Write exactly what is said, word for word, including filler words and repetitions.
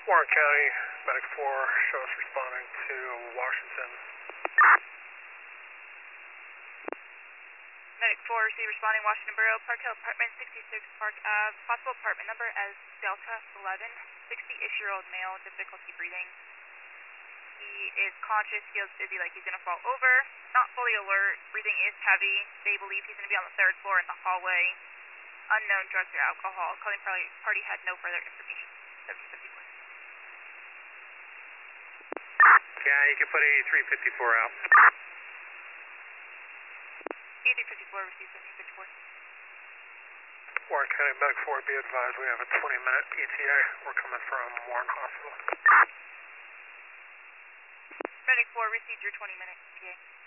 Warren County, Medic four, show us responding to Washington. Medic four, receive responding Washington Borough, Park Hill Apartment, sixty-six Park Ave. Possible apartment number as Delta eleven, sixty-ish-year-old male, difficulty breathing. He is conscious, feels dizzy like he's going to fall over. Not fully alert, breathing is heavy. They believe he's going to be on the third floor in the hallway. Unknown drugs or alcohol. Calling party, party had no further information. seventy fifty-four. Yeah, you can put eighty-three fifty-four out. eighty-three fifty-four, received seventeen fifty-four. Warren County, Medic four, be advised we have a twenty minute E T A. We're coming from Warren Hospital. Medic four, received your twenty minute E T A.